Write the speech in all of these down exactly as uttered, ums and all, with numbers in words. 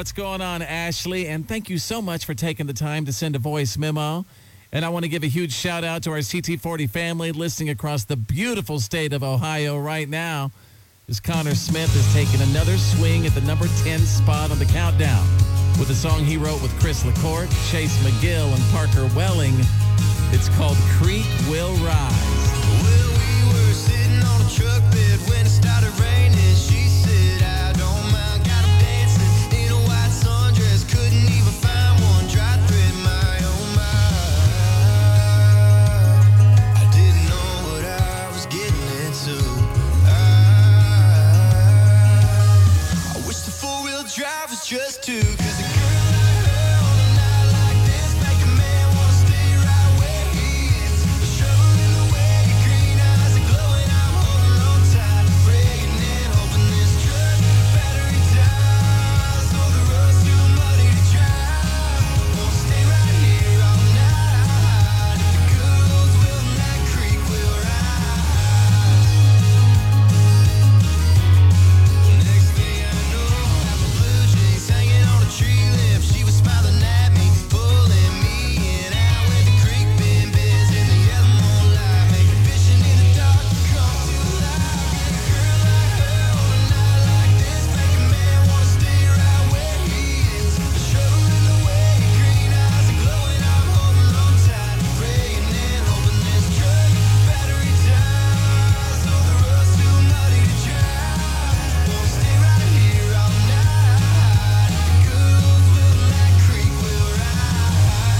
What's going on, Ashley? And thank you so much for taking the time to send a voice memo. And I want to give a huge shout out to our C T forty family listening across the beautiful state of Ohio right now, as Connor Smith is taking another swing at the number ten spot on the countdown with a song he wrote with Chris LaCourte, Chase McGill, and Parker Welling. It's called Creek Will Rise. Well, we were sitting on a truck bed when it started raining. She said, I don't mind, got 'em dancing in a white sundress. Couldn't even find one dry thread, my oh my. I didn't know what I was getting into. I, I wish the four-wheel drive was just two, 'cause the girl like her on a night like this make a man wanna stay right where he is. The shovel in the way, your green eyes are glowing. I'm holding on tight, praying and hoping this truck battery dies. Oh, the road's too muddy to drive. Won't stay right here all night. If the girls will, that creek will rise. Next thing I know, I have a blue jeans hanging on a tree limb. She was smiling at me, pulling me in out where the creek been bears in the yellow moonlight, making fishing in the dark come to life. A girl like her on a night like this make a man wanna stay right where he is. A shovel in the way, green eyes are glowing. I'm holding on tight, praying and hoping this truck battery dies. Oh, the road's too muddy to drive. Won't stay right here all night. If the girls will, that creek will rise.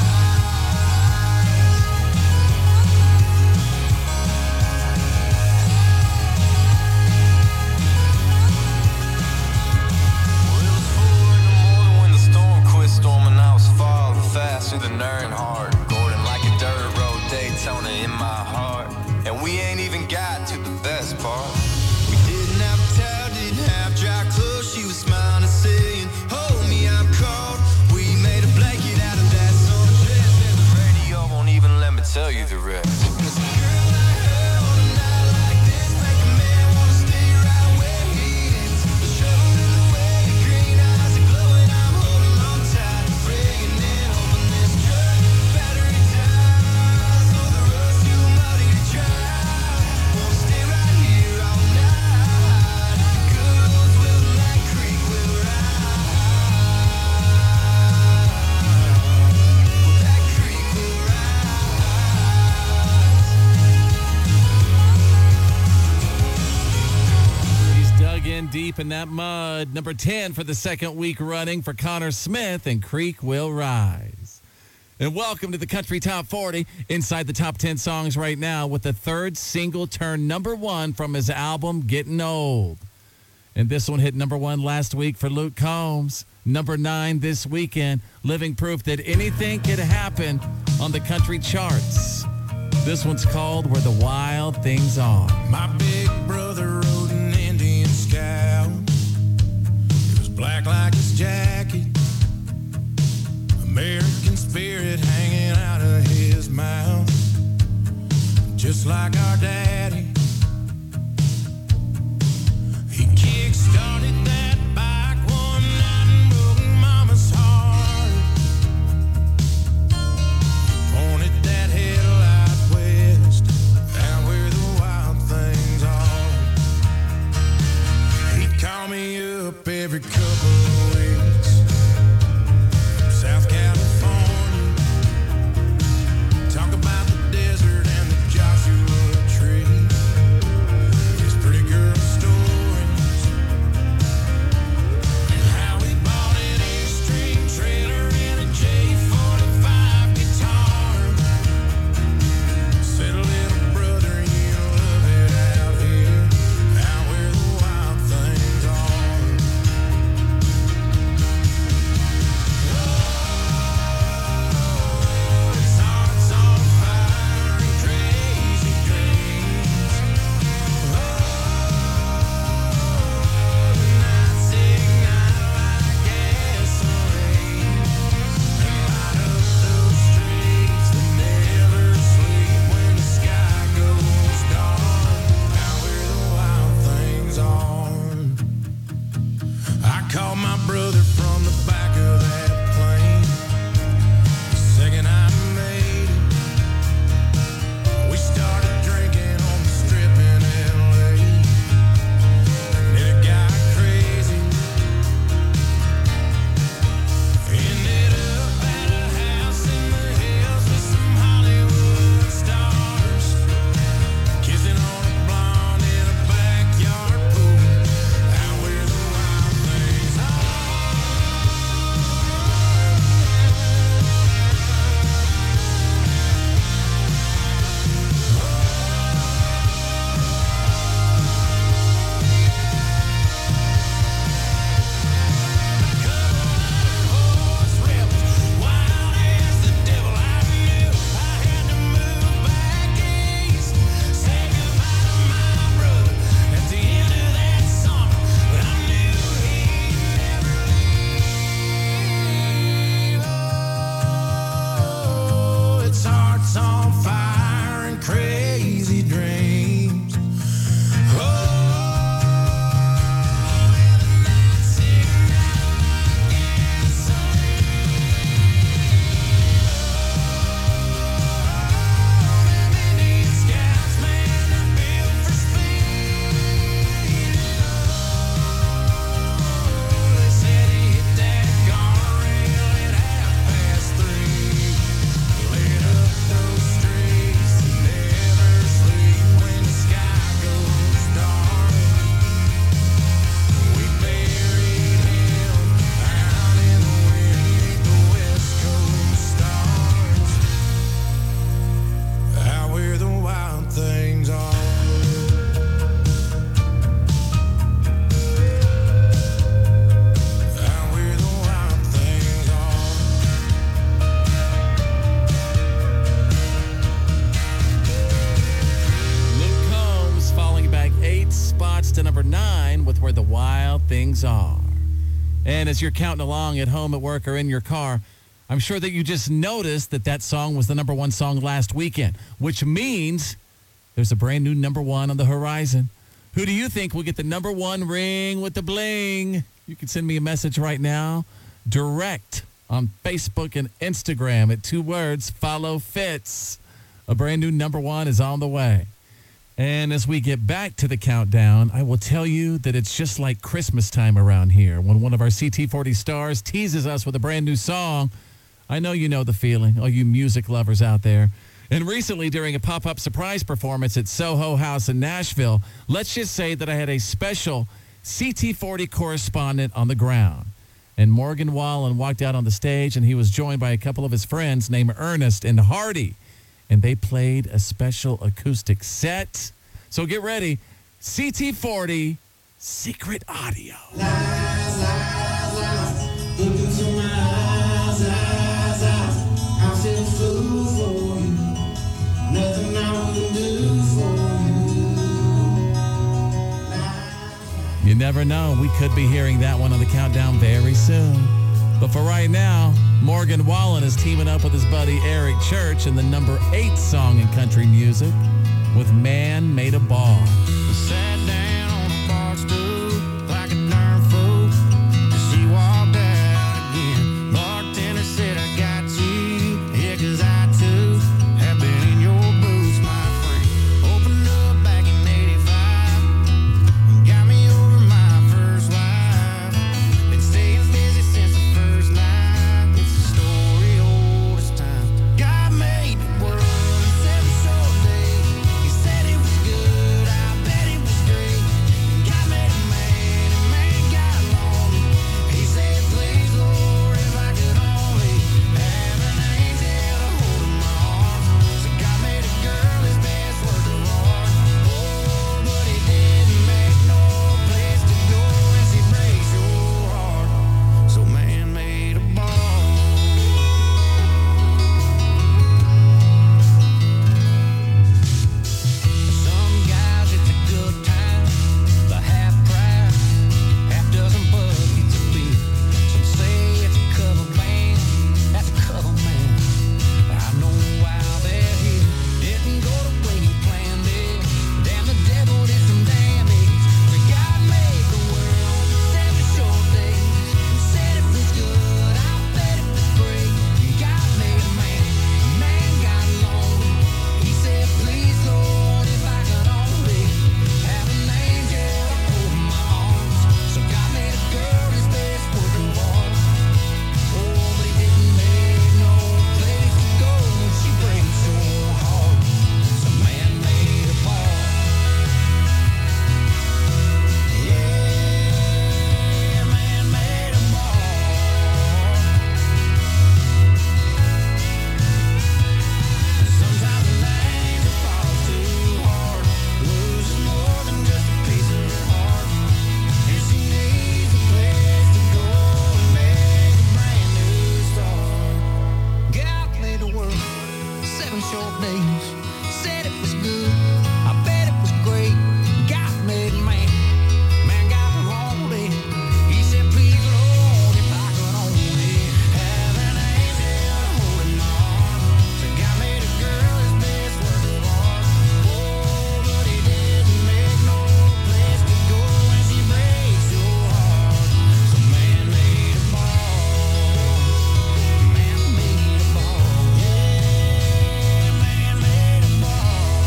Well, it was four in the morning when the storm quit storming. I was falling fast through the Earnhardt Gordon like a dirt road Daytona in my heart. And we ain't even got to the best part. We didn't have a towel, didn't have dry clothes. She was smiling and saying, hold me, I'm cold. We made a blanket out of that sundress, and the radio won't even let me tell you the rest. 'Cause a girl like her on a night like this make a man wanna stay right where he is. The shovel in the way, green eyes are glowing. I'm holding on tight, praying and hoping this truck battery dies. Oh, the road's too muddy to drive. Won't stay right here all night. If the girls will, that creek will rise. Well, that creek will rise. He's dug in deep in that mud. Number ten for the second week running for Connor Smith, and Creek Will Rise. And welcome to the Country Top forty, inside the top ten songs right now, with the third single turn number one from his album, Getting Old. And this one hit number one last week for Luke Combs. Number nine this weekend, living proof that anything can happen on the country charts. This one's called Where the Wild Things Are. My big brother rode an Indian scout. It was black like his jacket, American spirit hanging out of his mouth, just like our daddy. He kick-started that bike one night and broke mama's heart. He pointed that headlight west, out where the wild things are. He'd call me up every couple of weeks from South California, talk about the desert and the Joshua tree, his pretty girl stories, to number nine with Where the Wild Things Are. And as you're counting along at home, at work, or in your car, I'm sure that you just noticed that that song was the number one song last weekend, which means there's a brand new number one on the horizon. Who do you think will get the number one ring with the bling? You can send me a message right now, direct on Facebook and Instagram at two words, Follow Fitz. A brand new number one is on the way. And as we get back to the countdown, I will tell you that it's just like Christmas time around here when one of our C T forty stars teases us with a brand new song. I know you know the feeling, all you music lovers out there. And recently, during a pop-up surprise performance at Soho House in Nashville, let's just say that I had a special C T forty correspondent on the ground. And Morgan Wallen walked out on the stage, and he was joined by a couple of his friends named Ernest and Hardy. And they played a special acoustic set. So get ready. C T forty Secret Audio. Lies, lies, lies. Look into my eyes, eyes, eyes. I'm still a fool for you. Nothing I wouldn't do for you. You never know. We could be hearing that one on the countdown very soon. But for right now, Morgan Wallen is teaming up with his buddy Eric Church in the number eight song in country music with Man Made a Bar. Sat down on a bar stool like a darn fool. She walked out again. Bartender said, I got you. Yeah, 'cause I too have been in your boots, my friend. Opened up back in eighty-five. Got me over my first wife. Been staying busy since the first night. It's a story old as time. God made the world in seven short days. He said it was good. I bet it was great. God made a man, and man got lonely. He said, please, Lord, if I could only have an angel to hold in my arms. So God made a girl his best work of art. Oh, but he didn't make no place to go when she breaks your heart. So man made a bar. Some guys, it's a good time, the half price, half dozen buckets of beer. Some say it's a cover band, that's a cover man. I know why they're here. Didn't go the way you planned it. Damn, the devil did some damage. But God made the world in seven short days. And said it was good, I bet it was great. God made a man, a man got lonely. He said, please, Lord, if I could only have an angel to hold in my arms. So God made a girl his best work of art. Oh, but he didn't make no place to go when she breaks your heart. So man made a bar. Yeah, man made a bar. Sometimes an angel falls too hard, loses more than just a piece of her heart, and she needs a place to go and make a brand new start. God made the world in seven short days. Said it was good, I bet it was great. God made man, man got lonely. He said, please, Lord, if I could only have an angel to hold in my arms. So God made a girl his best work of art. Oh, but he didn't make no place to go when she breaks your heart. So man made a bar. Man made a bar. Yeah, man made a bar.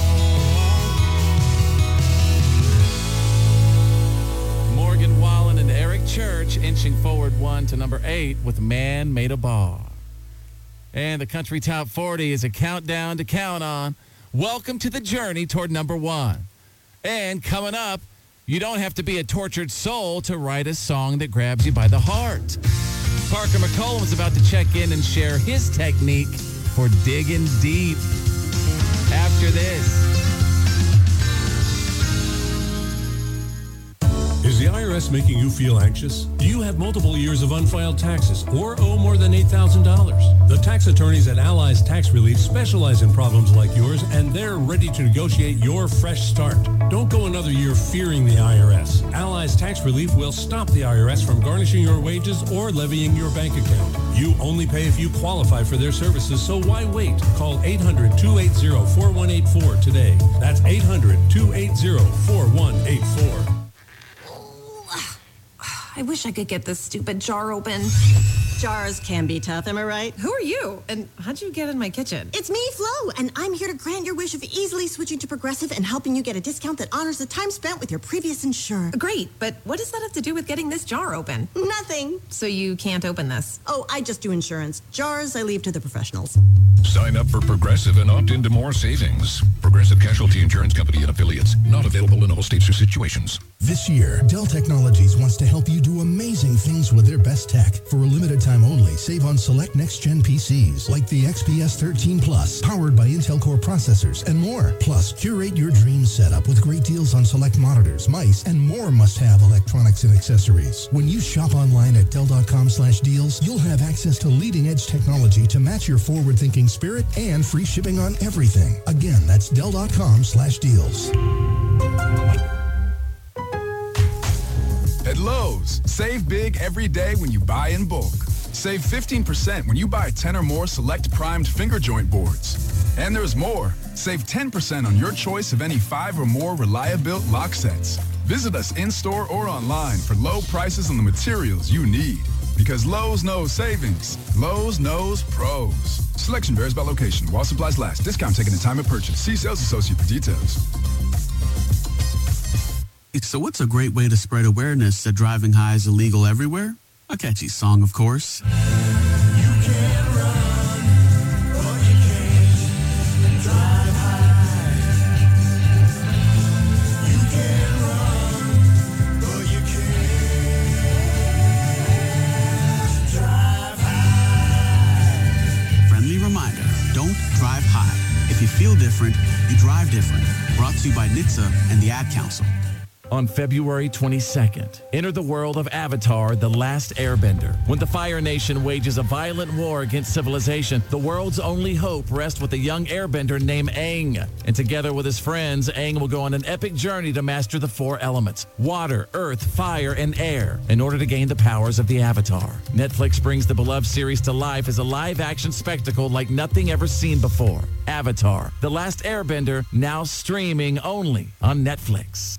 Morgan Wallen and Eric Church inching forward one to number eight with Man Made a Bar. And the Country Top forty is a countdown to count on. Welcome to the journey toward number one. And coming up, you don't have to be a tortured soul to write a song that grabs you by the heart. Parker McCollum is about to check in and share his technique for digging deep. After this. Is the I R S making you feel anxious? Do you have multiple years of unfiled taxes or owe more than eight thousand dollars? The tax attorneys at Allies Tax Relief specialize in problems like yours, and they're ready to negotiate your fresh start. Don't go another year fearing the I R S. Allies Tax Relief will stop the I R S from garnishing your wages or levying your bank account. You only pay if you qualify for their services, so why wait? Call eight hundred, two eight zero, four one eight four today. That's eight hundred, two eight zero, four one eight four. I wish I could get this stupid jar open. Jars can be tough, am I right? Who are you? And how'd you get in my kitchen? It's me, Flo, and I'm here to grant your wish of easily switching to Progressive and helping you get a discount that honors the time spent with your previous insurer. Great, but what does that have to do with getting this jar open? Nothing. So you can't open this? Oh, I just do insurance. Jars, I leave to the professionals. Sign up for Progressive and opt into more savings. Progressive Casualty Insurance Company and Affiliates. Not available in all states or situations. This year, Dell Technologies wants to help you do amazing things with their best tech. For a limited time only, save on select next-gen P Cs like the X P S thirteen Plus, powered by Intel Core processors and more. Plus, curate your dream setup with great deals on select monitors, mice, and more must-have electronics and accessories. When you shop online at Dell.com slash deals, you'll have access to leading-edge technology to match your forward-thinking spirit and free shipping on everything. Again, that's Dell.com slash deals. At Lowe's, save big every day when you buy in bulk. Save fifteen percent when you buy ten or more select primed finger joint boards. And there's more. Save ten percent on your choice of any five or more Reliabuilt lock sets. Visit us in-store or online for low prices on the materials you need. Because Lowe's knows savings. Lowe's knows pros. Selection varies by location. While supplies last. Discount taken at time of purchase. See sales associate for details. So what's a great way to spread awareness that driving high is illegal everywhere? A catchy song, of course. You can't run, but you can drive high. You can't run, but you can drive high. Friendly reminder, don't drive high. If you feel different, you drive different. Brought to you by N H T S A and the Ad Council. On February twenty-second, enter the world of Avatar, The Last Airbender. When the Fire Nation wages a violent war against civilization, the world's only hope rests with a young airbender named Aang. And together with his friends, Aang will go on an epic journey to master the four elements, water, earth, fire, and air, in order to gain the powers of the Avatar. Netflix brings the beloved series to life as a live-action spectacle like nothing ever seen before. Avatar, The Last Airbender, now streaming only on Netflix.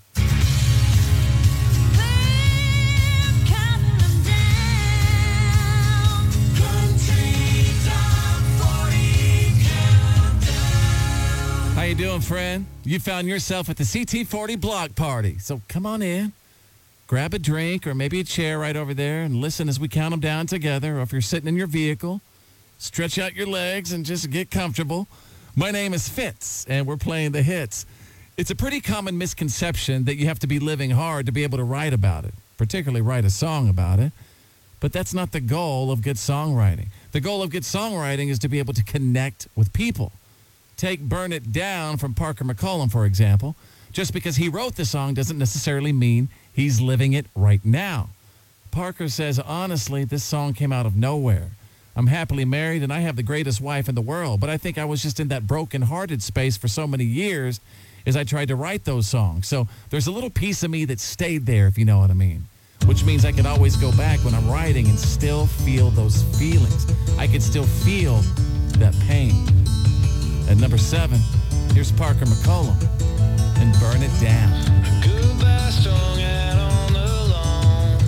How you doing, friend? You found yourself at the C T forty block party. So come on in, grab a drink or maybe a chair right over there and listen as we count them down together. Or if you're sitting in your vehicle, stretch out your legs and just get comfortable. My name is Fitz, and we're playing the hits. It's a pretty common misconception that you have to be living hard to be able to write about it, particularly write a song about it. But that's not the goal of good songwriting. The goal of good songwriting is to be able to connect with people. Take Burn It Down from Parker McCollum, for example. Just because he wrote the song doesn't necessarily mean he's living it right now. Parker says, honestly, this song came out of nowhere. I'm happily married and I have the greatest wife in the world, but I think I was just in that broken-hearted space for so many years as I tried to write those songs. So there's a little piece of me that stayed there, if you know what I mean, which means I can always go back when I'm writing and still feel those feelings. I can still feel that pain. At number seven, here's Parker McCollum and Burn It Down. Goodbye, strung out on the lawn.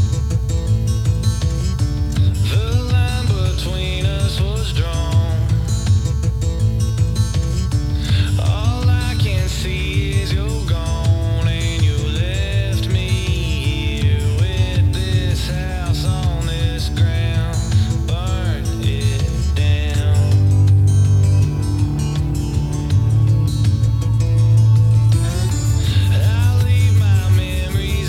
The line between us was drawn. All I can see is you're gone, and you left me here with this house on this ground. Burn it down. I'll leave my memories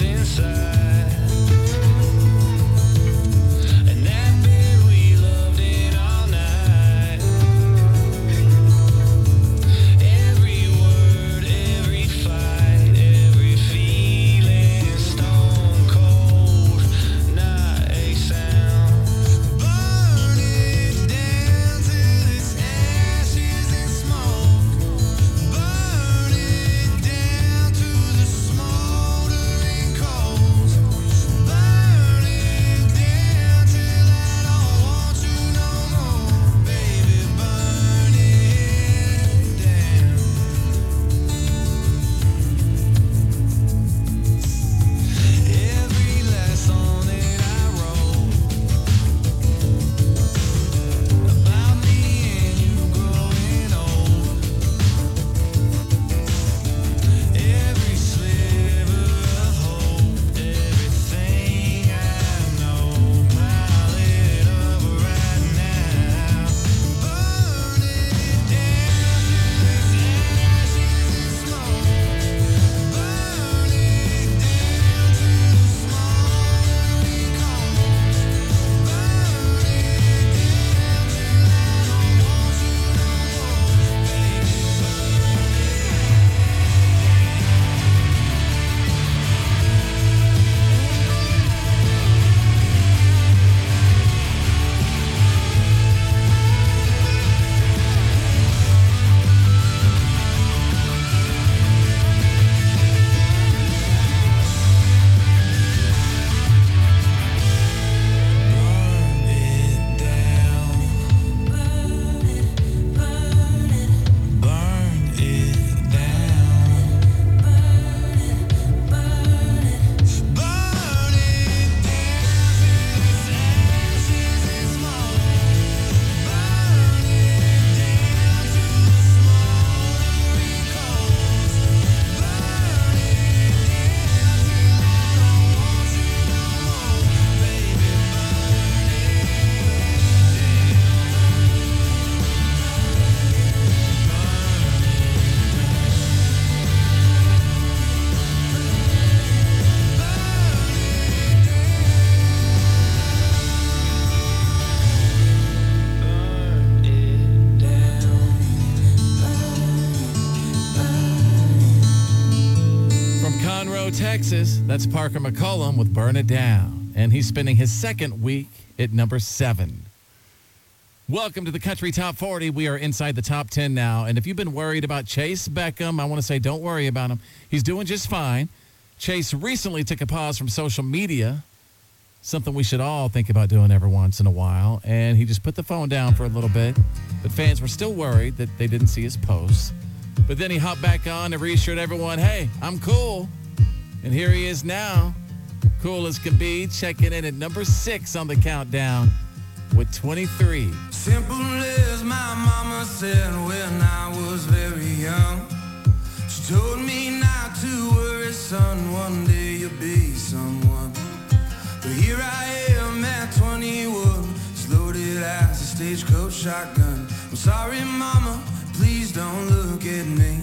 Conroe, Texas. That's Parker McCollum with Burn It Down. And he's spending his second week at number seven. Welcome to the Country Top forty. We are inside the top ten now. And if you've been worried about Chase Beckham, I want to say don't worry about him. He's doing just fine. Chase recently took a pause from social media, something we should all think about doing every once in a while. And he just put the phone down for a little bit. But fans were still worried that they didn't see his posts. But then he hopped back on and reassured everyone, hey, I'm cool. And here he is now, cool as can be, checking in at number six on the countdown with twenty-three. Simple as my mama said when I was very young. She told me not to worry, son, one day you'll be someone. But here I am at twenty-one, just loaded as a stagecoach shotgun. I'm sorry, mama, please don't look at me.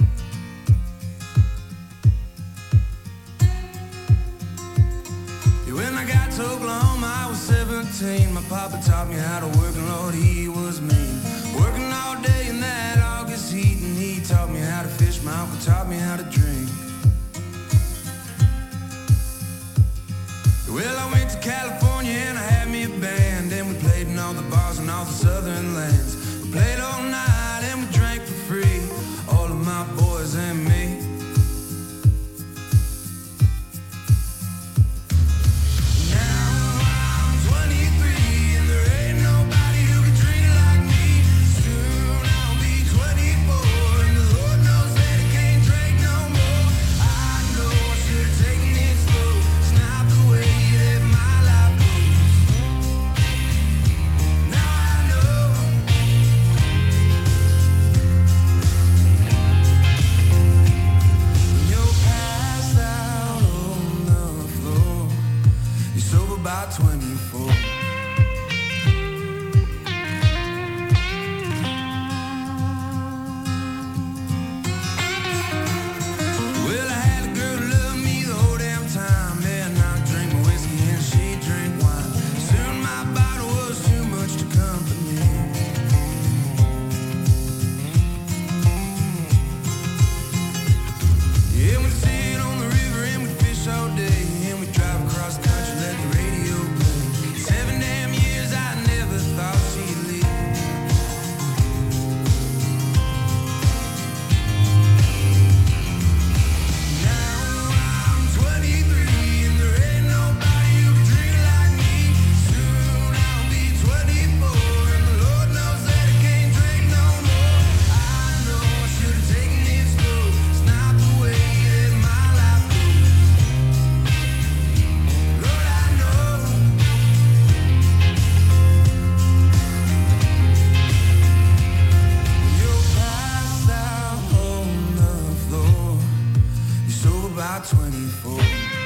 Yeah, when I got to Oklahoma, I was seventeen. My papa taught me how to work, and Lord, he was mean. Working all day in that August heat, and he taught me how to fish. My uncle taught me how to drink. Well, I went to California and I had me a band, and we played in all the bars and all the southern lands. We played all night and we drank for free, all of my boys and me. Now I'm twenty-three and there ain't nobody who can drink like me. Soon I'll be twenty-four and the Lord knows that I can't drink no more. I know I should have taken it slow. It's not the way that my life goes. Now I know. You're passed out on the floor. You're sober by twenty-four. Well, I had a girl who loved me the whole damn time. And I drink my whiskey and she drink wine. Soon my bottle was too much to company. Yeah, we'd sit on the river and we'd fish all day. And we'd drive across the country, let the radio play. Seven damn years, I never thought she'd leave. Now I'm twenty-three and there ain't nobody who can drink like me. Soon I'll be twenty-four and the Lord knows that I can't drink no more. I know I should have taken it slow. It's not the way that my life goes. Lord, I know. You're passed out on the floor. You're sober by twenty-four.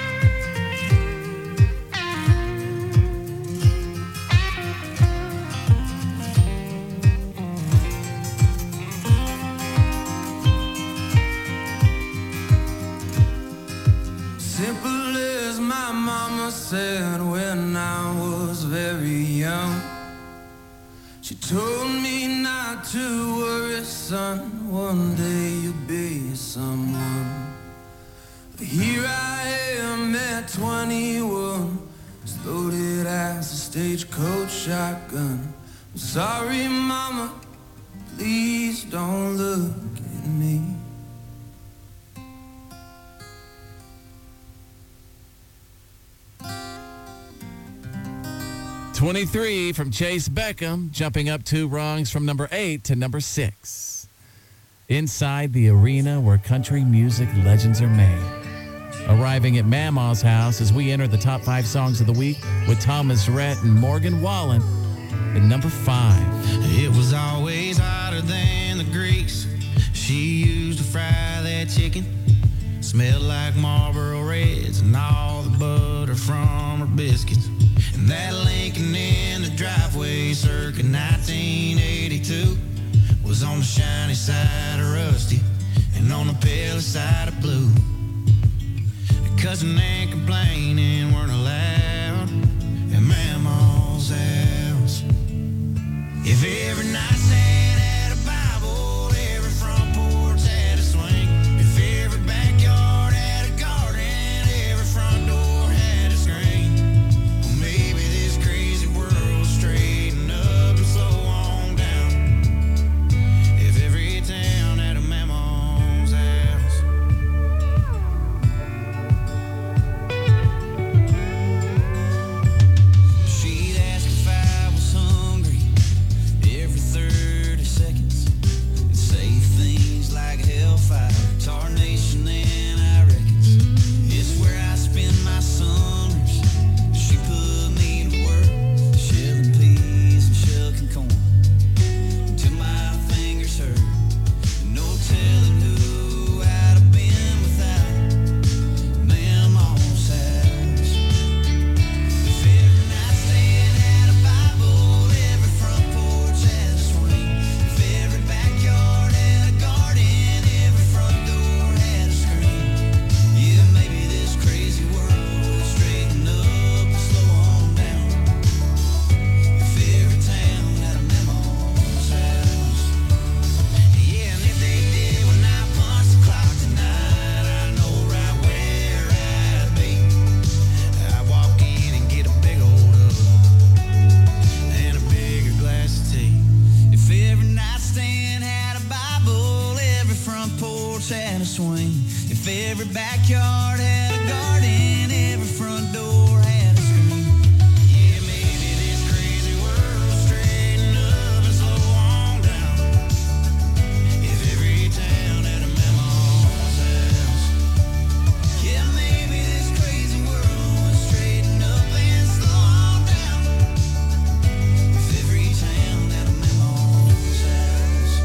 Simple as my mama said when I was very young. She told me not to worry, son, one day you'll be someone. But here I am at twenty-one, as loaded as a stagecoach shotgun. I'm sorry, mama, please don't look at me. twenty-three from Chase Beckham, jumping up two rungs from number eight to number six. Inside the arena where country music legends are made. Arriving at Mama's house as we enter the top five songs of the week with Thomas Rhett and Morgan Wallen at number five. It was always hotter than the grease she used to fry that chicken. Smelled like Marlboro Reds and all the butter from her biscuits. And that Lincoln in the driveway circa nineteen eighty-two was on the shiny side of rusty and on the pale side of blue. Cousin ain't complaining, weren't allowed at Mama's house. If every nightstand had a Bible, every front porch had a swing. If every backyard had a garden, If every backyard had a garden, every front door had a screen. Yeah, maybe this crazy world straighten up and slow on down. If every town had a mama's house. Yeah, maybe this crazy world would straighten up and slow on down. If every town had a mama's house.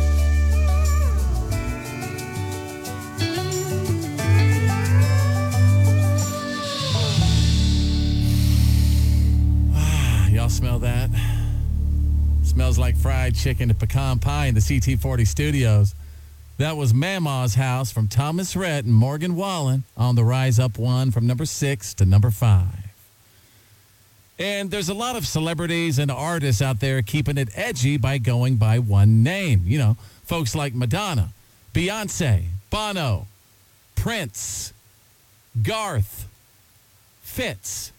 Y'all smell that? Smells like fried chicken and pecan pie in the C T forty studios. That was Mama's House from Thomas Rhett and Morgan Wallen on the Rise Up one from number six to number five. And there's a lot of celebrities and artists out there keeping it edgy by going by one name. You know, folks like Madonna, Beyonce, Bono, Prince, Garth, Fitz,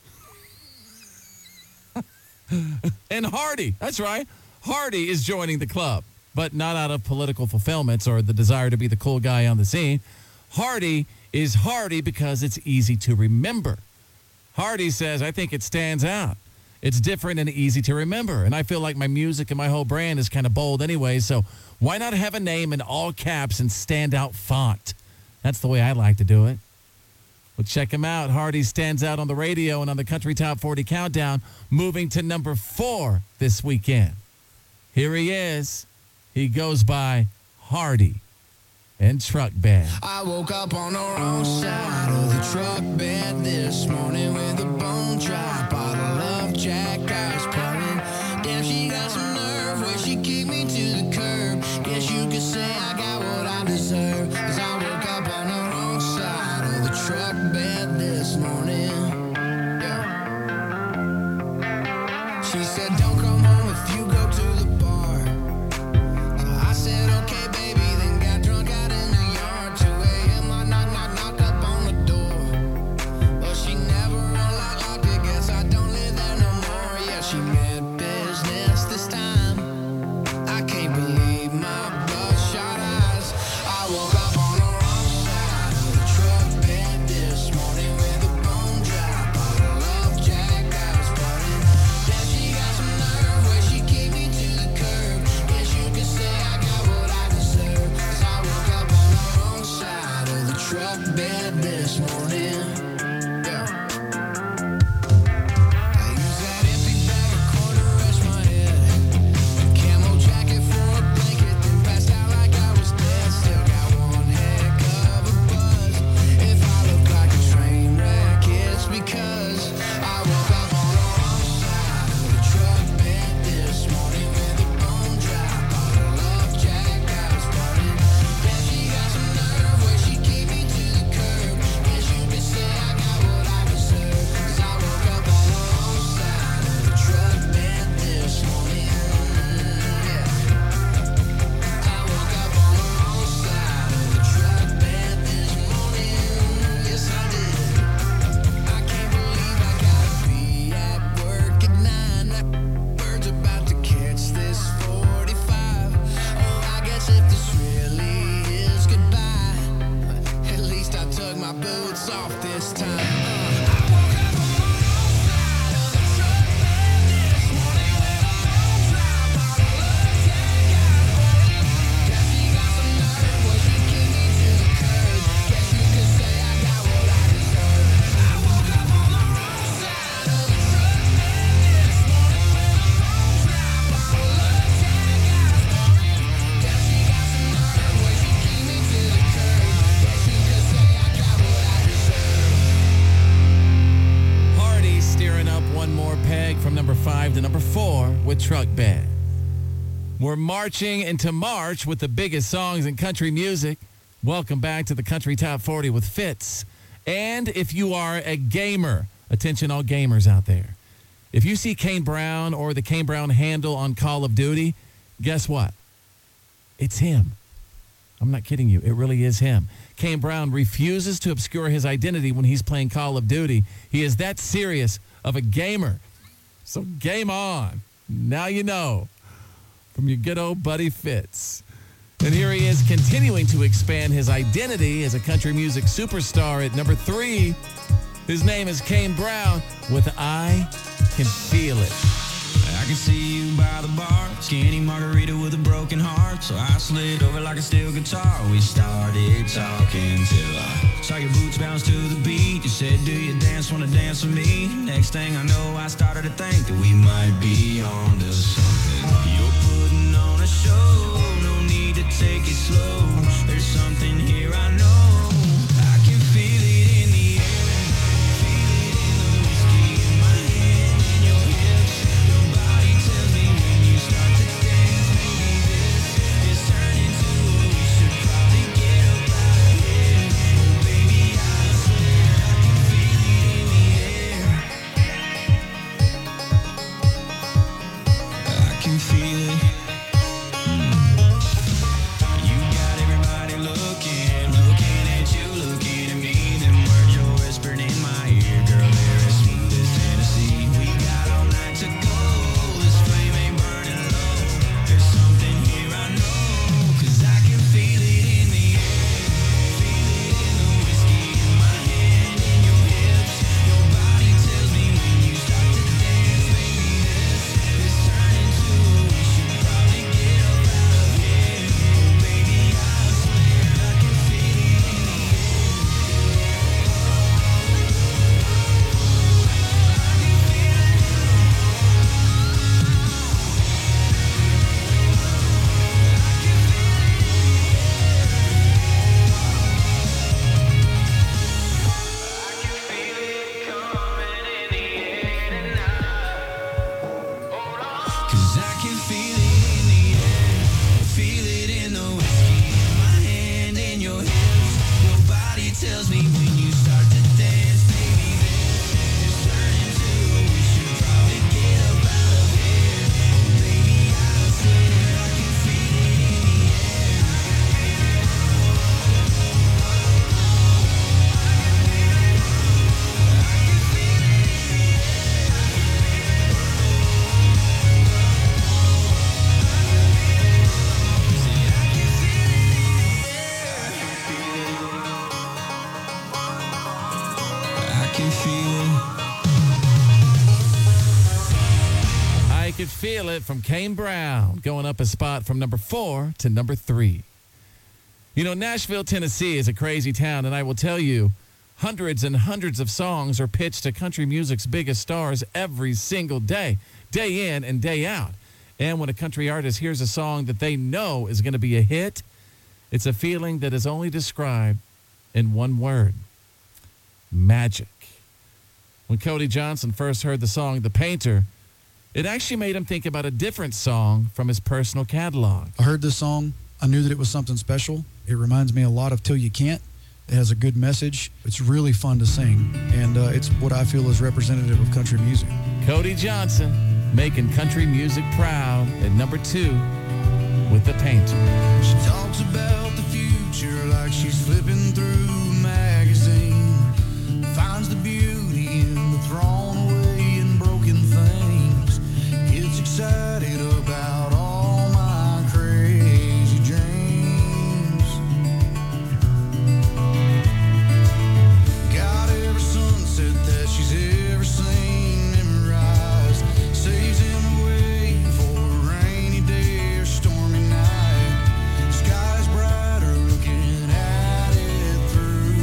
and Hardy. That's right. Hardy is joining the club, but not out of political fulfillments or the desire to be the cool guy on the scene. Hardy is Hardy because it's easy to remember. Hardy says, I think it stands out. It's different and easy to remember. And I feel like my music and my whole brand is kind of bold anyway, so why not have a name in all caps and standout font? That's the way I like to do it. Well, check him out. Hardy stands out on the radio and on the Country Top forty Countdown, moving to number four this weekend. Here he is. He goes by Hardy and Truck Bed. I woke up on the wrong side of the truck bed this morning with a bone dry bottle of Jack Ice pouring. Damn, she got some nerve when she kicked me to the curb. Guess you could say I got what I deserve. Cause I woke up on the wrong side of the truck bed this morning. Yeah. She said, don't come home if you go to the bar. So I said, okay, baby, then got drunk out in the yard. two a.m. I knock, knock, knock up on the door. But she never unlocked, locked it. Guess I don't live there no more. Yeah, she meant business this time. I can't believe my bloodshot eyes. I woke up on the wrong side of the truck bed this morning with a bone dry bottle of Jack Ice burning. Then she got some nerve when she kicked me to the curb. Guess you could say I got what I deserve. Cause I woke up on the wrong side of the truck bed this morning. Yeah. I use that empty bag of corn to rest my head. A camo jacket for a blanket, then passed out like I was dead. Still got one heck of a buzz. If I look like a train wreck, it's because I woke up on the wrong side of the truck bed this morning with a bone dry bottle of Jack Ice burning. Then she got some nerve when she kicked me to the curb. Guess you could say I got what I deserve. Cause I woke up on the wrong side of the truck bed this morning. Yeah. I woke up on the wrong side of the truck bed this morning. Yes, I did. I can't believe I gotta be at work at nine. That bird's about to catch this forty-five. Oh, I guess if this really is goodbye, at least I took my boots off this time. I woke up on the wrong side of the truck bed this morning with a bone dry bottle of Jack Ice burning. Guess she got some nerve when she kicked me to the curb. Guess you could say I got what I deserve. I woke up on the wrong side of the truck bed this morning with a bone dry bottle of Jack Ice burning. Guess she got some nerve when she kicked me to the curb. Guess you could say I got what I deserve. Hardy steering up one more peg from number five to number four with Truck Bed. We're marching into March with the biggest songs in country music. Welcome back to the Country Top forty with Fitz. And if you are a gamer, attention all gamers out there. If you see Kane Brown or the Kane Brown handle on Call of Duty, guess what? It's him. I'm not kidding you. It really is him. Kane Brown refuses to obscure his identity when he's playing Call of Duty. He is that serious of a gamer. So game on. Now you know. From your good old buddy Fitz. And here he is continuing to expand his identity as a country music superstar at number three. His name is Kane Brown with I Can Feel It. I can see you by the bar, skinny margarita with a broken heart. So I slid over like a steel guitar. We started talking till I saw your boots bounce to the beat. You said, do you dance, wanna dance with me? Next thing I know, I started to think that we might be on to something. You're putting on a show, no need to take it slow. There's something here I know. I can feel it in the air, feel it in the whiskey in my hand, in your hips. Your body tells me when you start to dance, maybe this is turning to what we should probably get up out of here. Oh baby, I swear I can feel it in the air. I can feel it. You got everybody looking, looking at you, looking at me. Them words you're whispering in my ear, girl, they're as smooth as Tennessee. We got all night to go, this flame ain't burning low. There's something here I know, 'cause I can feel it in the air. Feel it in the whiskey in my hand, in your hips. Your body tells me when you start to dance, maybe this is turning to what we should probably get up out of here. Oh baby, I swear I can feel it in the air. Cause I can feel it in the air, feel it in the whiskey in my hand, in your hips. Your body tells me when you start to dance, baby, this is turning to what we should probably get up out of here. Oh baby, I swear I can feel it in the air. I can feel it. I Could Feel It from Kane Brown, going up a spot from number four to number three. You know, Nashville, Tennessee is a crazy town, and I will tell you, hundreds and hundreds of songs are pitched to country music's biggest stars every single day, day in and day out. And when a country artist hears a song that they know is going to be a hit, it's a feeling that is only described in one word: magic. When Cody Johnson first heard the song The Painter, it actually made him think about a different song from his personal catalog. I heard this song. I knew that it was something special. It reminds me a lot of Till You Can't. It has a good message. It's really fun to sing, and uh, it's what I feel is representative of country music. Cody Johnson making country music proud at number two with The Painter. She talks about the future like she's flipping through a magazine. Finds the beauty in the thrown away and broken things. Gets excited about all my crazy dreams. Got every sunset that she's ever seen memorized. Saves him away for a rainy day or stormy night. Sky's brighter looking at it through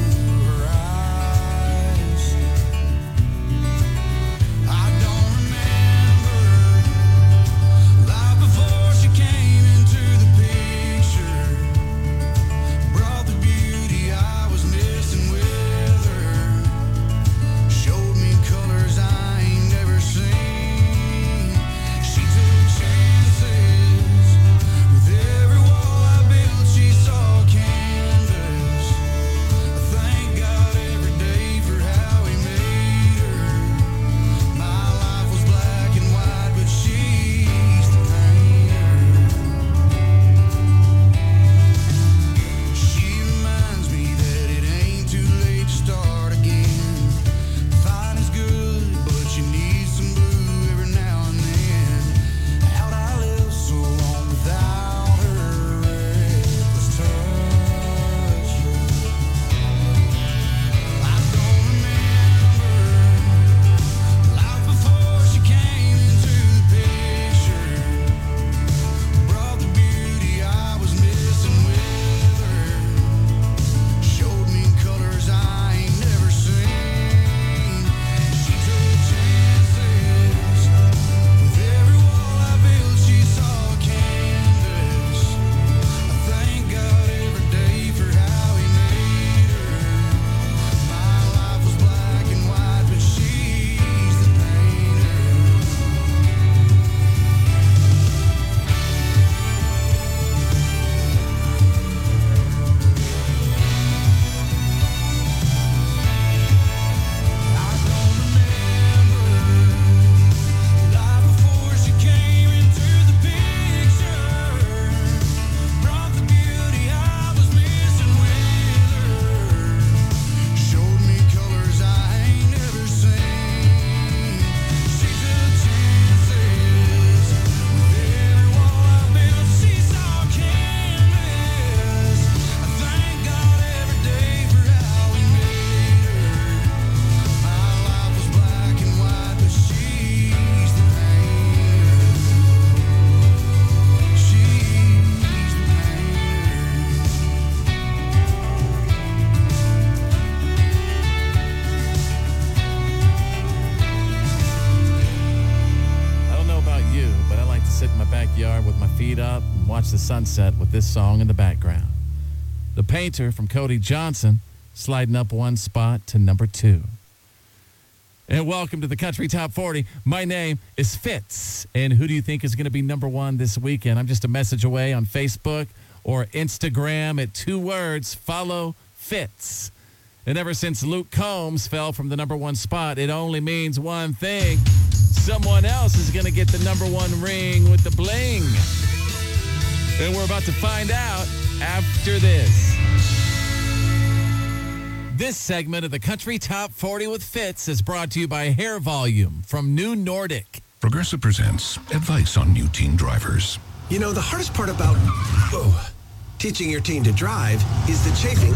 watch the sunset with this song in the background. The Painter from Cody Johnson sliding up one spot to number two. And welcome to the Country Top forty. My name is Fitz. And who do you think is going to be number one this weekend? I'm just a message away on Facebook or Instagram at two words, follow Fitz. And ever since Luke Combs fell from the number one spot, it only means one thing. Someone else is going to get the number one ring with the bling. And we're about to find out after this. This segment of the Country Top forty with Fitz is brought to you by Hair Volume from New Nordic. Progressive presents advice on new teen drivers. You know, the hardest part about oh, teaching your teen to drive is the chafing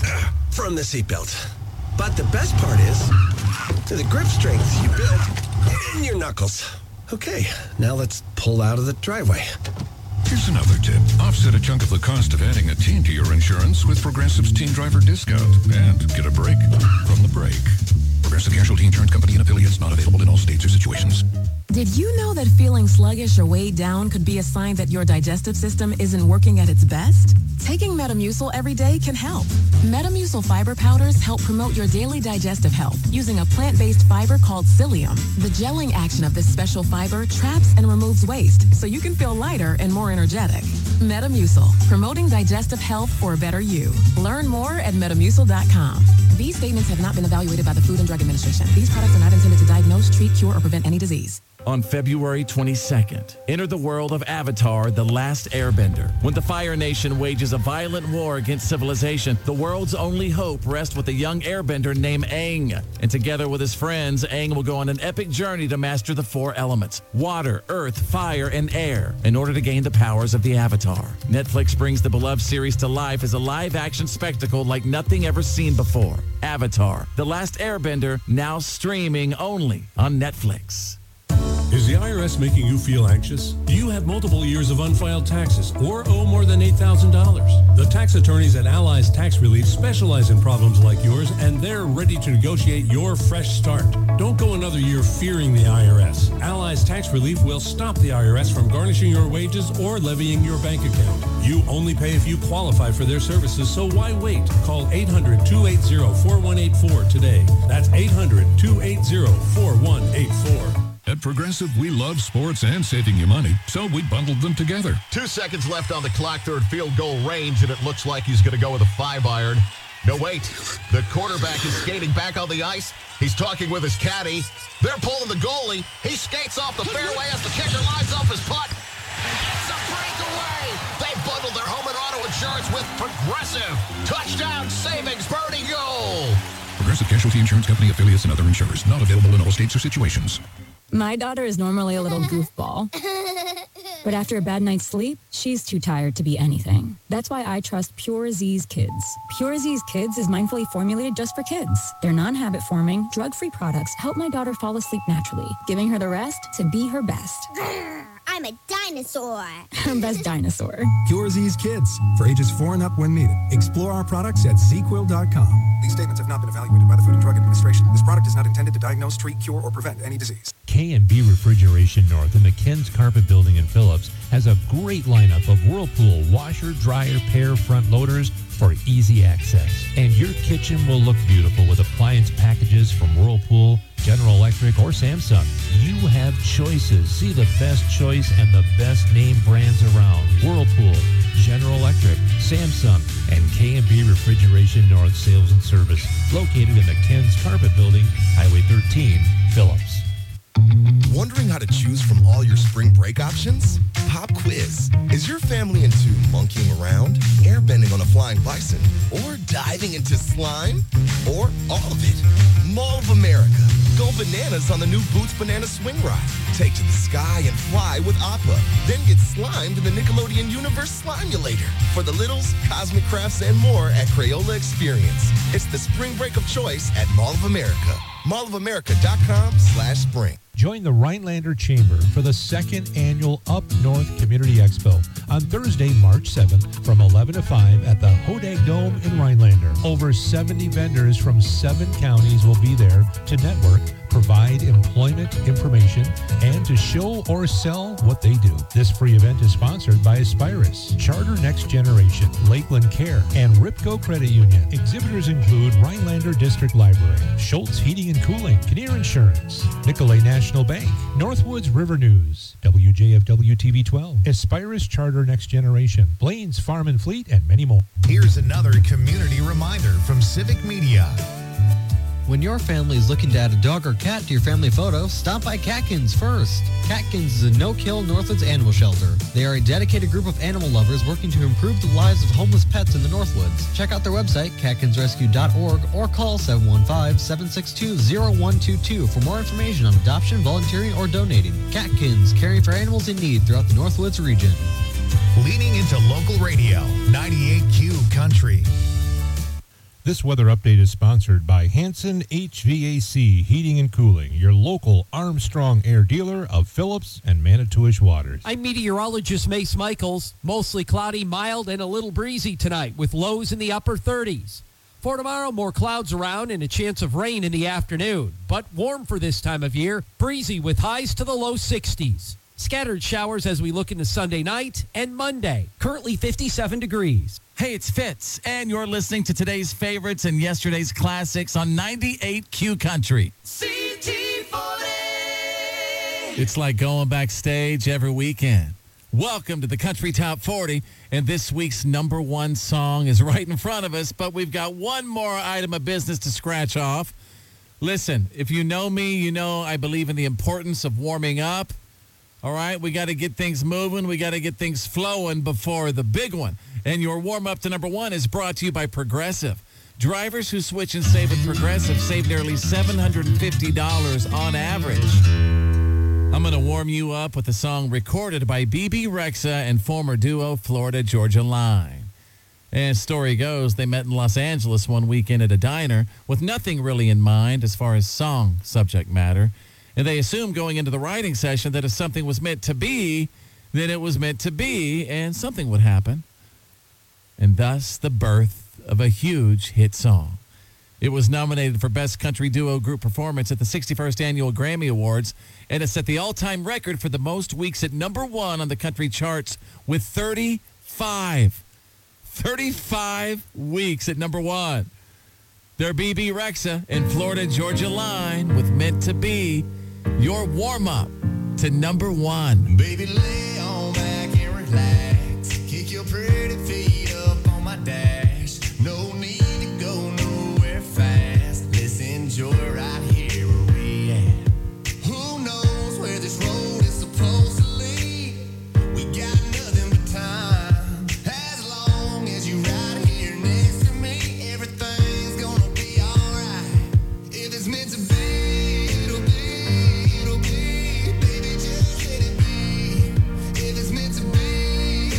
from the seatbelt. But the best part is the grip strength you build in your knuckles. Okay, now let's pull out of the driveway. Here's another tip. Offset a chunk of the cost of adding a teen to your insurance with Progressive's Teen Driver Discount and get a break from the break. Progressive Casualty Insurance Company and affiliates, not available in all states or situations. Did you know that feeling sluggish or weighed down could be a sign that your digestive system isn't working at its best? Taking Metamucil every day can help. Metamucil fiber powders help promote your daily digestive health using a plant-based fiber called psyllium. The gelling action of this special fiber traps and removes waste so you can feel lighter and more energetic. Metamucil, promoting digestive health for a better you. Learn more at metamucil dot com. These statements have not been evaluated by the Food and Drug Administration. These products are not intended to diagnose, treat, cure, or prevent any disease. On February twenty-second, enter the world of Avatar, The Last Airbender. When the Fire Nation wages a violent war against civilization, the world's only hope rests with a young airbender named Aang. And together with his friends, Aang will go on an epic journey to master the four elements, water, earth, fire, and air, in order to gain the powers of the Avatar. Netflix brings the beloved series to life as a live-action spectacle like nothing ever seen before. Avatar, The Last Airbender, now streaming only on Netflix. Is the I R S making you feel anxious? Do you have multiple years of unfiled taxes or owe more than eight thousand dollars? The tax attorneys at Allies Tax Relief specialize in problems like yours, and they're ready to negotiate your fresh start. Don't go another year fearing the I R S. Allies Tax Relief will stop the I R S from garnishing your wages or levying your bank account. You only pay if you qualify for their services, so why wait? Call eight hundred, two eight zero, four one eight four today. That's eight hundred, two eight zero, four one eight four. At Progressive, we love sports and saving you money, so we bundled them together. Two seconds left on the clock, third field goal range, and it looks like he's going to go with a five iron. No, wait. The quarterback is skating back on the ice. He's talking with his caddy. They're pulling the goalie. He skates off the fairway as the kicker lines up his putt. It's a breakaway. They bundled their home and auto insurance with Progressive. Touchdown savings, birdie goal. Progressive Casualty Insurance Company, affiliates, and other insurers. Not available in all states or situations. My daughter is normally a little goofball, but after a bad night's sleep, she's too tired to be anything. That's why I trust Pure Z's Kids. Pure Z's Kids is mindfully formulated just for kids. Their non-habit forming, drug-free products help my daughter fall asleep naturally, giving her the rest to be her best. I'm a dinosaur. Her best dinosaur. Pure Z's Kids, for ages four and up when needed. Explore our products at z quill dot com. These statements have not been evaluated by the Food and Drug Administration. This product is not intended to diagnose, treat, cure, or prevent any disease. K and B Refrigeration North in the Ken's Carpet Building in Phillips has a great lineup of Whirlpool washer, dryer, pair front loaders for easy access. And your kitchen will look beautiful with appliance packages from Whirlpool, General Electric, or Samsung. You have choices. See the best choice and the best name brands around. Whirlpool, General Electric, Samsung, and K and B Refrigeration North Sales and Service, located in the Ken's Carpet Building, Highway thirteen, Phillips. Wondering how to choose from all your spring break options? Pop quiz. Is your family into monkeying around, airbending on a flying bison, or diving into slime? Or all of it? Mall of America. Go bananas on the new Boots Banana Swing Ride. Take to the sky and fly with Appa. Then get slimed in the Nickelodeon Universe Slimulator. For the littles, cosmic crafts, and more at Crayola Experience. It's the spring break of choice at Mall of America. mall of america dot com slash spring. Join the Rhinelander Chamber for the second annual Up North Community Expo on Thursday, March seventh from eleven to five at the Hodag Dome in Rhinelander. Over seventy vendors from seven counties will be there to network, provide employment information, and to show or sell what they do. This free event is sponsored by Aspirus, Charter Next Generation, Lakeland Care, and Ripco Credit Union. Exhibitors include Rhinelander District Library, Schultz Heating and Cooling, Kinnear Insurance, Nicolay National Bank, Northwoods River News, W J F W T V twelve, Aspirus Charter Next Generation, Blaine's Farm and Fleet, and many more. Here's another community reminder from Civic Media. When your family is looking to add a dog or cat to your family photo, stop by Catkins first. Catkins is a no-kill Northwoods animal shelter. They are a dedicated group of animal lovers working to improve the lives of homeless pets in the Northwoods. Check out their website, catkins rescue dot org, or call seven one five, seven six two, zero one two two for more information on adoption, volunteering, or donating. Catkins, caring for animals in need throughout the Northwoods region. Leaning into local radio, ninety-eight Q Country. This weather update is sponsored by Hanson H V A C Heating and Cooling, your local Armstrong Air dealer of Phillips and Manitowish waters. I'm meteorologist Mace Michaels. Mostly cloudy, mild, and a little breezy tonight with lows in the upper thirties. For tomorrow, more clouds around and a chance of rain in the afternoon, but warm for this time of year, breezy with highs to the low sixties. Scattered showers as we look into Sunday night and Monday. Currently fifty-seven degrees. Hey, it's Fitz, and you're listening to today's favorites and yesterday's classics on ninety-eight Q Country. C T forty. It's like going backstage every weekend. Welcome to the Country Top forty, and this week's number one song is right in front of us, but we've got one more item of business to scratch off. Listen, if you know me, you know I believe in the importance of warming up. All right, we got to get things moving. We got to get things flowing before the big one. And your warm-up to number one is brought to you by Progressive. Drivers who switch and save with Progressive save nearly seven hundred fifty dollars on average. I'm going to warm you up with a song recorded by B B Rexha and former duo Florida Georgia Line. And story goes, they met in Los Angeles one weekend at a diner with nothing really in mind as far as song subject matter. And they assumed going into the writing session that if something was meant to be, then it was meant to be, and something would happen. And thus the birth of a huge hit song. It was nominated for Best Country Duo Group Performance at the sixty-first Annual Grammy Awards, and it set the all-time record for the most weeks at number one on the country charts with thirty-five. thirty-five weeks at number one. They're B B Rexha and Florida Georgia Line with Meant to Be, your warm-up to number one. Baby, lay on back and relax. Kick your pretty feet up on my dash. No need to go nowhere fast. Let's enjoy right here where we at. Who knows where this road is supposed to lead? We got nothing but time. As long as you right here next to me, everything's gonna be alright. If it's meant to be, it'll be, it'll be. Baby, just let it be. If it's meant to be,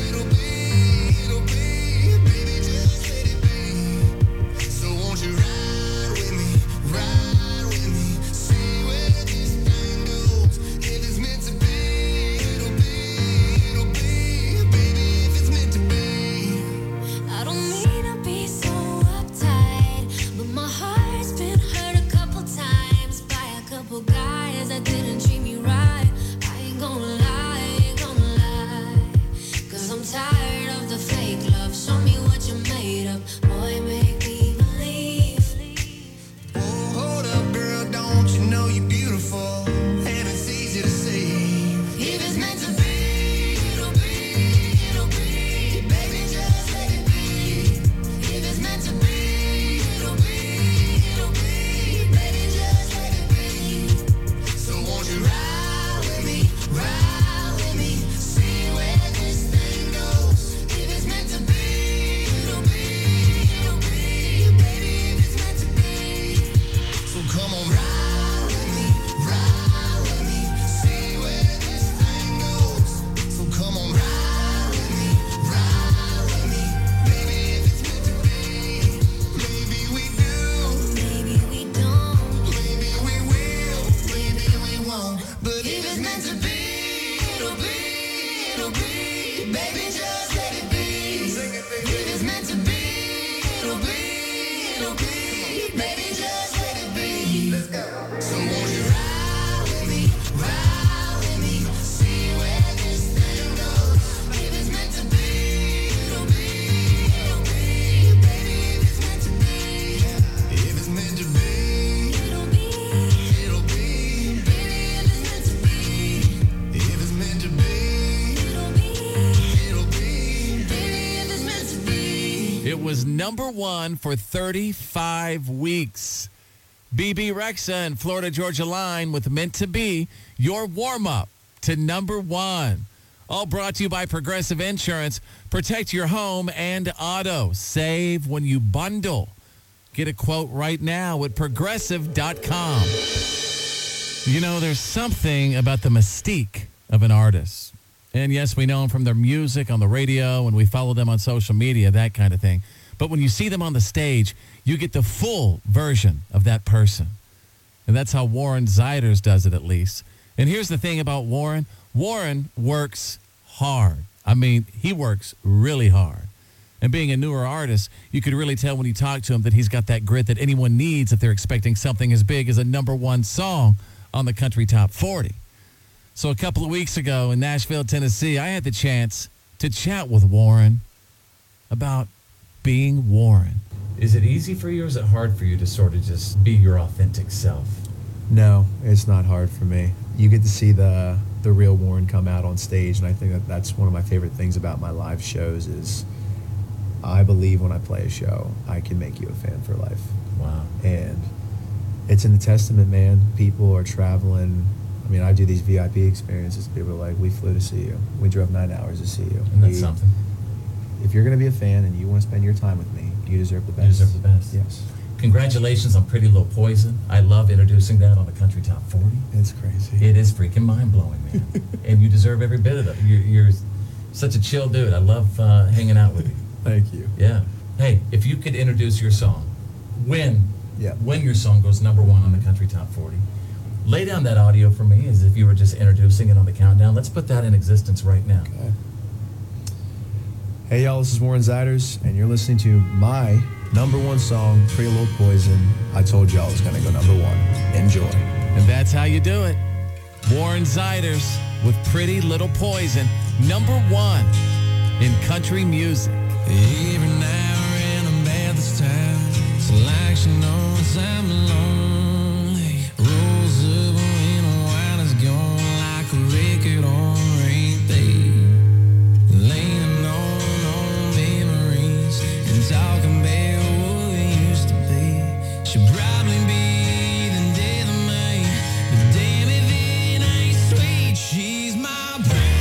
number one for thirty-five weeks. B B Rexa and Florida Georgia Line with Meant to Be, your warm-up to number one. All brought to you by Progressive Insurance. Protect your home and auto. Save when you bundle. Get a quote right now at progressive dot com. You know, there's something about the mystique of an artist. And yes, we know them from their music on the radio, and we follow them on social media, that kind of thing. But when you see them on the stage, you get the full version of that person. And that's how Warren Zeiders does it, at least. And here's the thing about Warren. Warren works hard. I mean, he works really hard. And being a newer artist, you could really tell when you talk to him that he's got that grit that anyone needs if they're expecting something as big as a number one song on the Country Top forty. So a couple of weeks ago in Nashville, Tennessee, I had the chance to chat with Warren about being Warren. Is it easy for you or is it hard for you to sort of just be your authentic self? No, it's not hard for me. You get to see the the real Warren come out on stage, and I think that that's one of my favorite things about my live shows is I believe when I play a show, I can make you a fan for life. Wow. And it's in the testament, man. People are traveling. I mean, I do these V I P experiences. People are like, we flew to see you. We drove nine hours to see you. And that's we, something. If you're going to be a fan and you want to spend your time with me, you deserve the best. You deserve the best. Yes. Congratulations on Pretty Little Poison. I love introducing that on the Country Top forty. It's crazy. It is freaking mind-blowing, man. And you deserve every bit of it. You're, you're such a chill dude. I love uh, hanging out with you. Thank you. Yeah. Hey, if you could introduce your song, when, yeah. when your song goes number one on the Country Top forty, lay down that audio for me as if you were just introducing it on the countdown. Let's put that in existence right now. Okay. Hey, y'all, this is Warren Zeiders, and you're listening to my number one song, Pretty Little Poison. I told y'all it was going to go number one. Enjoy. And that's how you do it. Warren Zeiders with Pretty Little Poison, number one in country music. Every now and then I'm bad this time. It's like she knows I'm lonely. Rolls up when the wine is gone like a record on rain day. Leaning on, on memories and talking about what it used to be. She'll probably be the death of me, but damn if it ain't sweet. She's my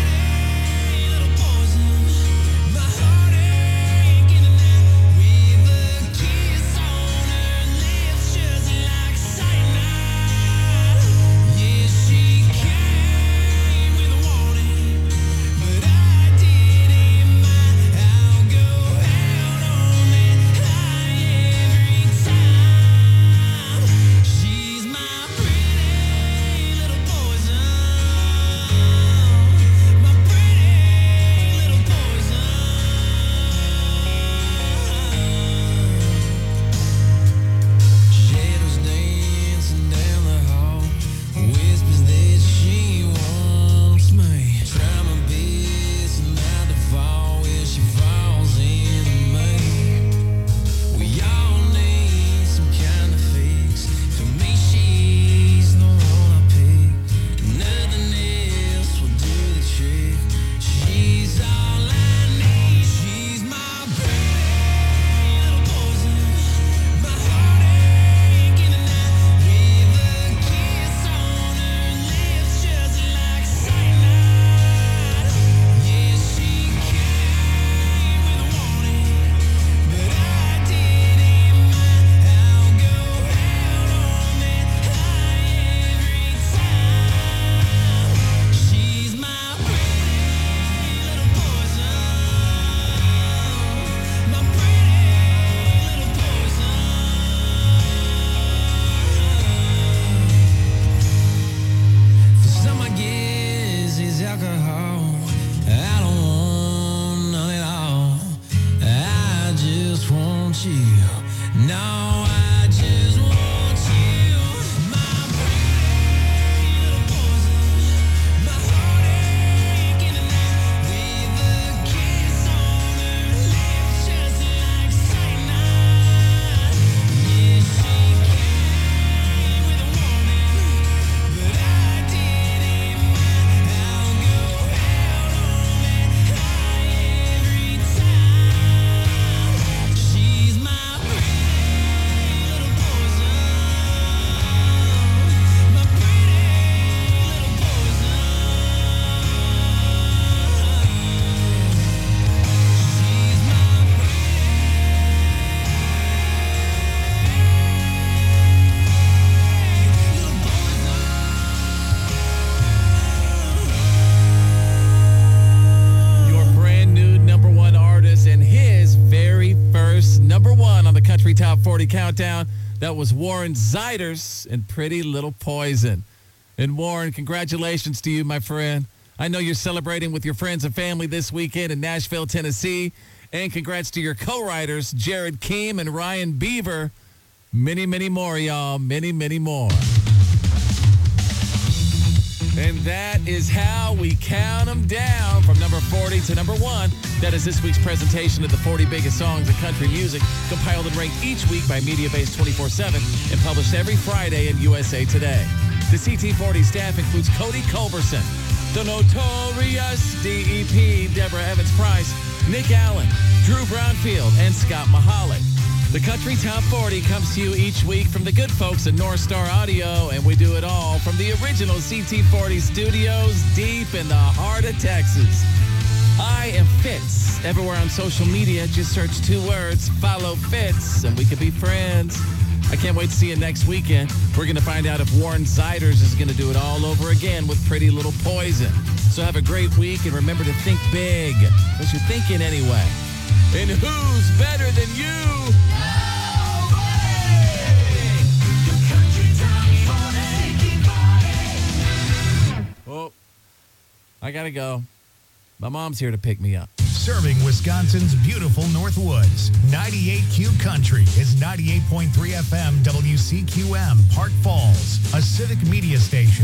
pretty little poison. My heart aching tonight with a kiss on her lips, just like cyanide. Yeah, she came with a warning, but I didn't mind. I'll go out on that high every time. forty countdown. That was Warren Zeiders and Pretty Little Poison. And Warren, congratulations to you, my friend. I know you're celebrating with your friends and family this weekend in Nashville, Tennessee. And congrats to your co-writers, Jared Keem and Ryan Beaver. Many, many more, y'all. Many, many more. And that is how we count them down from number forty to number one. That is this week's presentation of the forty biggest songs in country music, compiled and ranked each week by MediaBase twenty-four seven and published every Friday in U S A Today. The C T forty staff includes Cody Culberson, the notorious D E P, Deborah Evans-Price, Nick Allen, Drew Brownfield, and Scott Mahalik. The Country Top forty comes to you each week from the good folks at North Star Audio, and we do it all from the original C T forty studios deep in the heart of Texas. I am Fitz. Everywhere on social media, just search two words, follow Fitz, and we can be friends. I can't wait to see you next weekend. We're going to find out if Warren Zeiders is going to do it all over again with Pretty Little Poison. So have a great week, and remember to think big, because you're thinking anyway. And who's better than you? Oh, I gotta go. My mom's here to pick me up. Serving Wisconsin's beautiful North Woods. ninety-eight Q Country is ninety-eight point three F M W C Q M, Park Falls, a civic media station.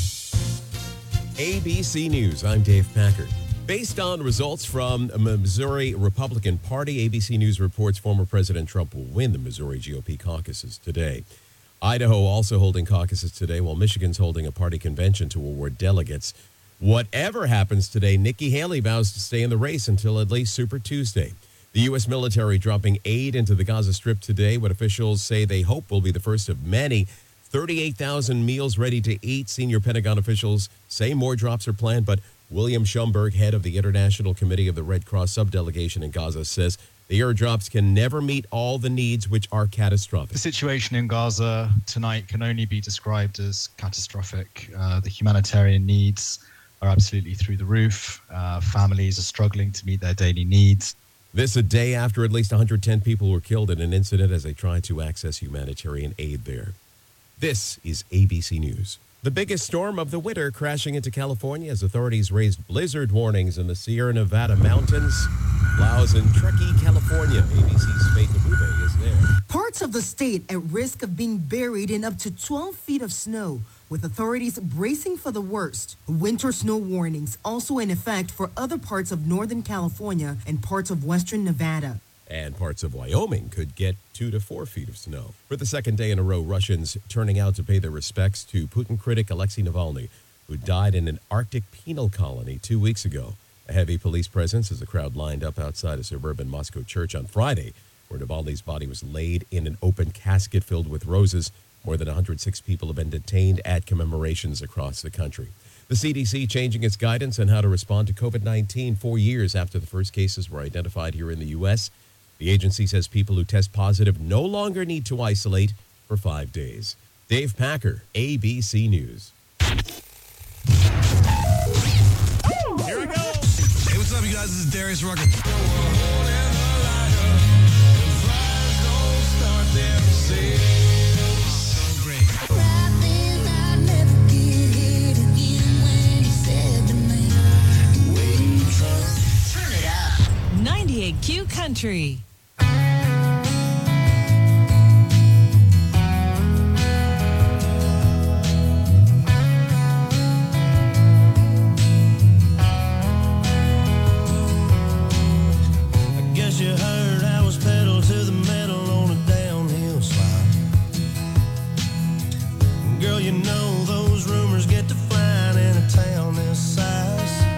A B C News, I'm Dave Packard. Based on results from the Missouri Republican Party, A B C News reports former President Trump will win the Missouri G O P caucuses today. Idaho also holding caucuses today, while Michigan's holding a party convention to award delegates. Whatever happens today, Nikki Haley vows to stay in the race until at least Super Tuesday. The U S military dropping aid into the Gaza Strip today, what officials say they hope will be the first of many. thirty-eight thousand meals ready to eat. Senior Pentagon officials say more drops are planned, but William Schomburg, head of the International Committee of the Red Cross subdelegation in Gaza, says the airdrops can never meet all the needs, which are catastrophic. The situation in Gaza tonight can only be described as catastrophic. Uh, the humanitarian needs are absolutely through the roof. Uh, families are struggling to meet their daily needs. This a day after at least one hundred ten people were killed in an incident as they tried to access humanitarian aid there. This is A B C News. The biggest storm of the winter crashing into California as authorities raised blizzard warnings in the Sierra Nevada mountains. Laos and Truckee, California. A B C's Faith Abube is there. Parts of the state at risk of being buried in up to twelve feet of snow, with authorities bracing for the worst. Winter snow warnings also in effect for other parts of Northern California and parts of Western Nevada. And parts of Wyoming could get two to four feet of snow. For the second day in a row, Russians turning out to pay their respects to Putin critic Alexei Navalny, who died in an Arctic penal colony two weeks ago. A heavy police presence as the crowd lined up outside a suburban Moscow church on Friday, where Navalny's body was laid in an open casket filled with roses. More than one hundred six people have been detained at commemorations across the country. The C D C changing its guidance on how to respond to COVID nineteen four years after the first cases were identified here in the U S The agency says people who test positive no longer need to isolate for five days. Dave Packer, A B C News. Here we go. Hey, what's up, you guys? This is Darius Rucker. ninety-eight Q Country. Guess you heard I was pedal to the metal on a downhill slide. Girl, you know those rumors get to flying in a town this size.